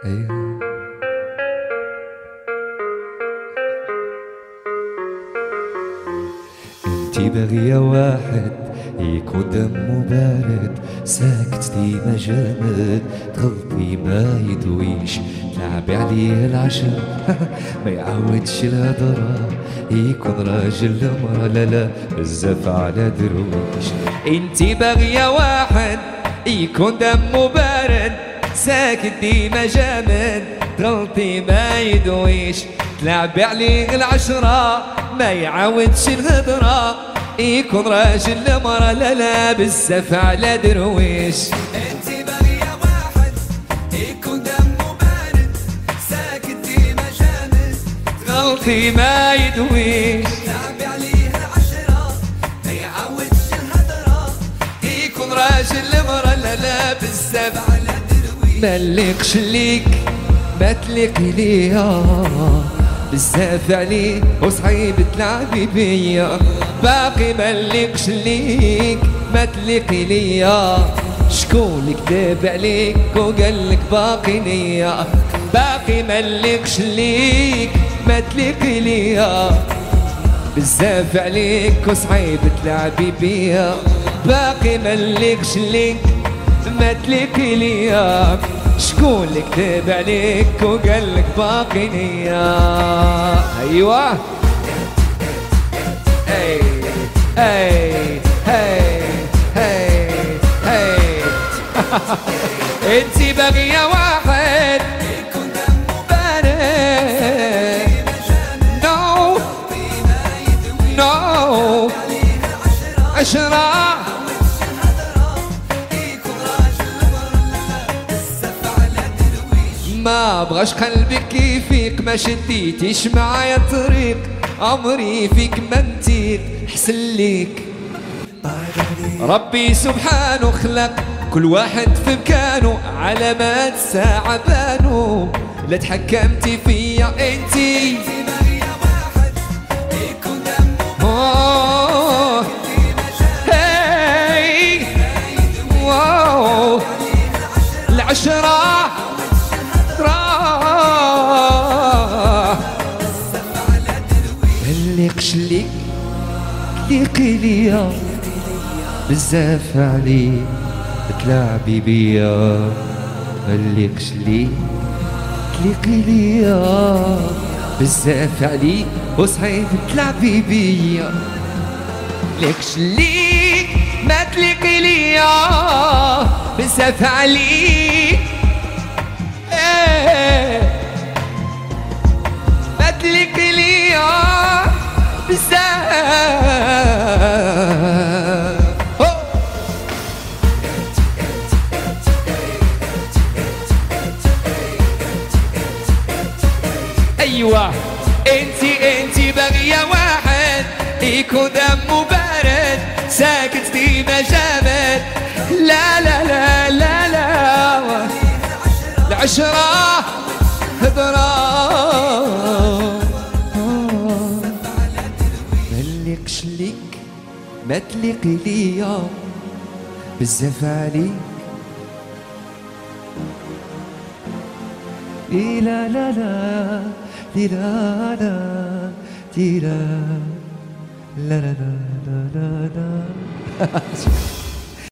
ايوه. انتي باغية واحد يكون دمه بارد، ساكت ديما جامد، تغلطي ما يدويش، تلعبي عليه العشر ما يعودش الهضرة، يكون راجل لمرة لا لا بزاف على درويش. انتي باغية واحد يكون دمه بارد، ساكت ديما جامد، تغلطي ما يدويش، تلعبي عليه العشرة ما يعودش الهضرة، يكون راجل لمرة لا لا بزاف على درويش. انتي باغية واحد يكون دمه بارد، ساكت ديما جامد، تغلطي ما يدويش، تلعبي عليه العشرة ما يعودش الهدرة، يكون راجل لمرة لا لا بزاف على درويش. ملقش ليك ما تليقي ليا، بزاف عليه وصعيب تلعبي بيا، باقي ملقش ليك ما تليقي ليا، شكون كذاب عليك وقالك باقي نية، باقي ملقش ليك ما تليقي ليا، بزاف عليك وصعيب تلعبي بيا، باقي ملقش ليك ما تليقي ليا، شكون اللي كتب عليك وقالك باقي نية. ايوه اي اي اي اي اي انتي باغية واحد يكون دمه بارد، نو نو عشرة ما بغاش قلبك يفيق، ما شديتيش معايا طريق، عمري فيك ما نتيق، حسن ليك ربي سبحانه خلق كل واحد في مكانه، علامات ساعة بانو، لا تحكمتي فيا انتي باغية واحد يكون دمه أوه. هاي واو العشرة ملقش ليك تليقي ليا، بزاف عليك تلعبي بيا، ملقش ليك تليقي ليا، بزاف عليك وصعيب تلعبي بيا، ملقش ليك ما تليقي ليا، بزاف عليك ما تليقي ليا بزاف. ايوه انتي باغية واحد يكون دمه بارد، ساكت ديما جامد، لا لا لا لا لا العشرة هضرة ملقش ليك ما تليقي ليا، بزاف عليك لا لا لا لا لا لا لا لا لا لا